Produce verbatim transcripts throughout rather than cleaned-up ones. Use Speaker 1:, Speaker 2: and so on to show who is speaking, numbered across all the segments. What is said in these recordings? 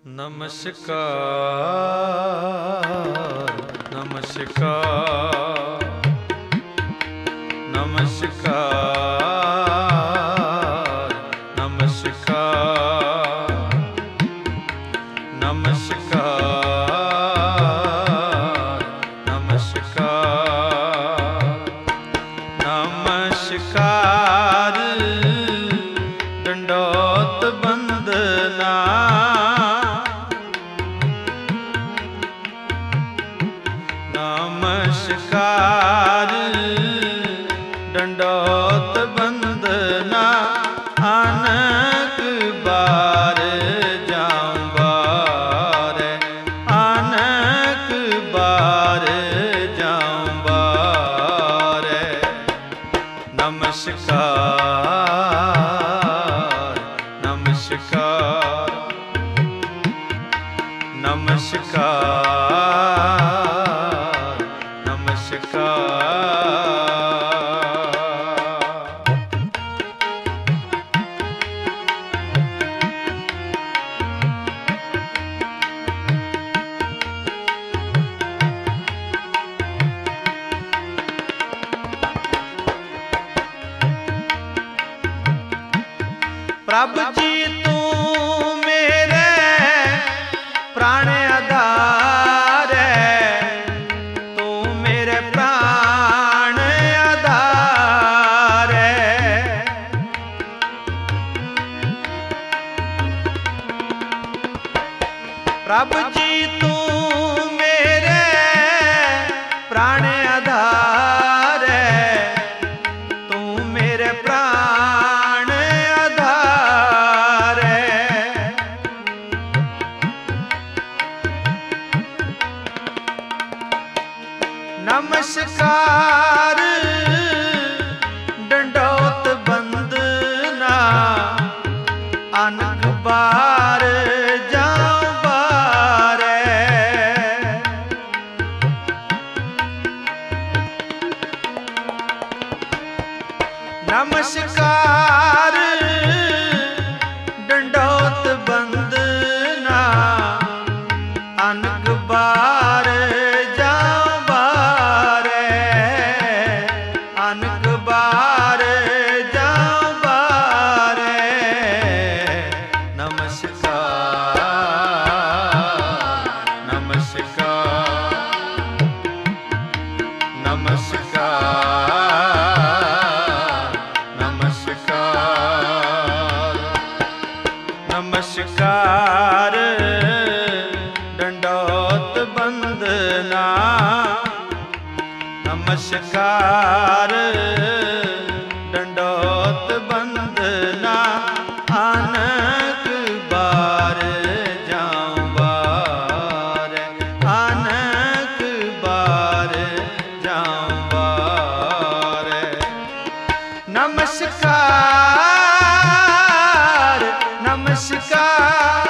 Speaker 1: नमस्कार नमस्कार नमस्कार नमस्कार नमस्कार नमस्कार नमस्कार दंडोत बंदना नमस्कार दंडोत बंदना अनक बार जाऊं बार अनक बार जाऊं बार नमस्कार नमस्कार नमस्कार नमस्कार प्रभु जी तू मेरे प्राण आधार है, तू मेरे प्राण आधार है। प्रभु जी तू मेरे प्राण आधार है, तू मेरे प्राण आधार है। नमस्कार दंडोत बंदना अनक बार जाऊं बार नमस्कार दंडोत बंदना अनक बार जाऊं बार अनक बार जाऊं बार नमस्कार नमस्कार नमस्कार नमस्कार नमस्कार दंडोत बंदना नमस्कार दंडोत बंदना अनक बार जाऊं बार अनक बार जाऊं बार नमस्कार नमस्कार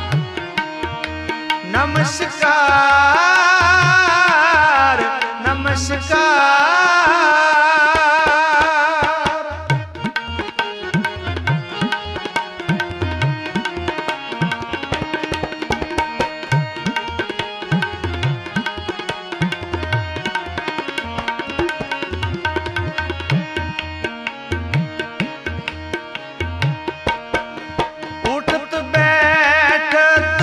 Speaker 1: नमस्कार नमस्कार उठत बैठत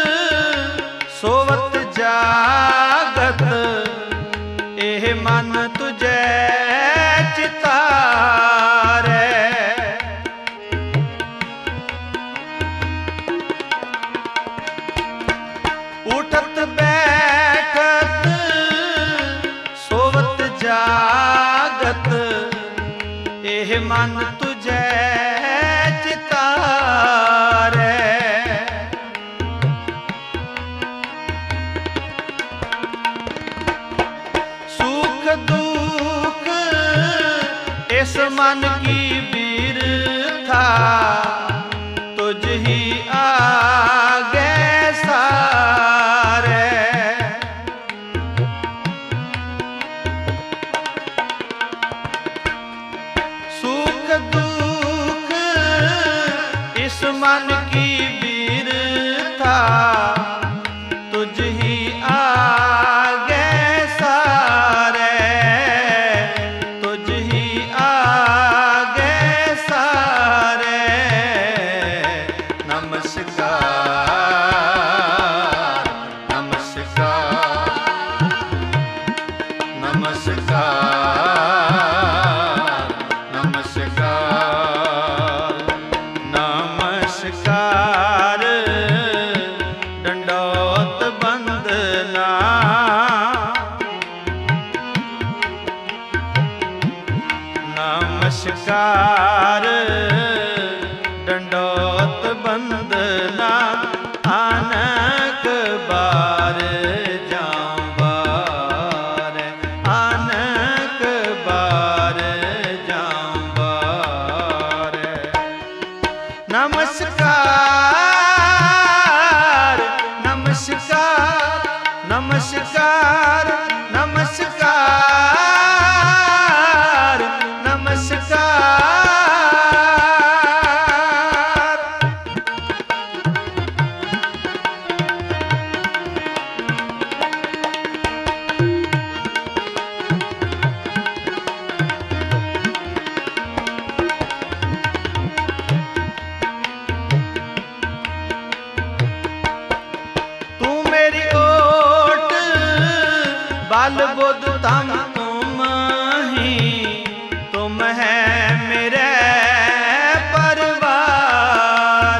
Speaker 1: सोवत जागत एह मन तुझे चितारे। उठत बैठत सोवत जागत एह मन तुझे चितारे। सुख दुख इस मन की बिरथा तुझ ही आगे सारे। सुख दुख इस मन की बिरथा नमस्कार दंडोत बंदना नमस्कार दंडोत बंदना अनेक बार जाऊं बार अनेक बार जाऊं बार नमस्कार नमस्कार नमस्कार नमस्कार नमस्कार तू मेरी ओट बल बुध तम तुम ही तुम है मेरे परिवार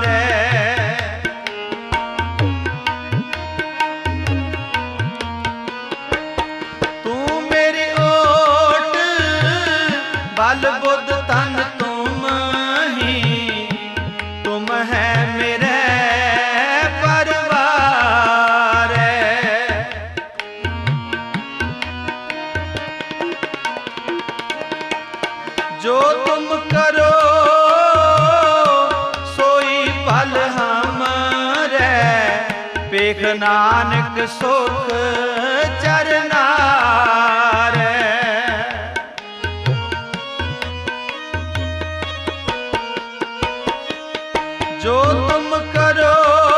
Speaker 1: तू मेरी ओट बल बुध तन तुम ही तुम है मेरे परिवार जो तुम करो सोई पल हमरे पेख नानक सुख चरना रे जो तुम करो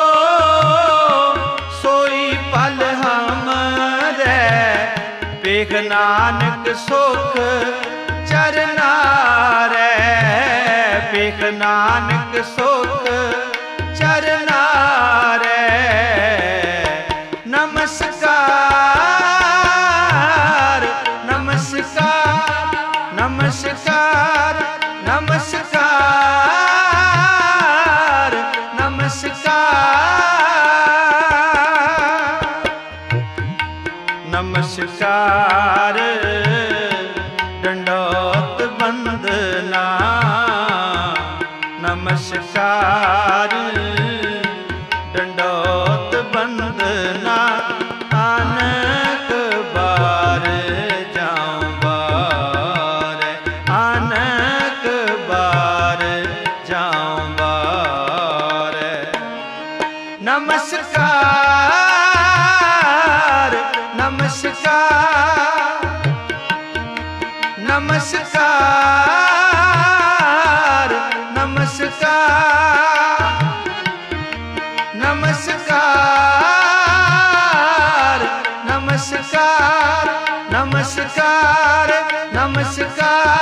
Speaker 1: सोई पल हमरे पेख नानक सुख चरना रे पेख नानक सुख चरना रे नमस्कार नमस्कार नमस्कार नमस्कार नमस्कार नमस्कार दंडोत बंदना नमस्कार दंडोत बंदना अनेक बार जाऊं बार अनेक बार जाऊं बार नमस्कार नमस्कार नमस्कार नमस्कार नमस्कार नमस्कार नमस्कार नमस्कार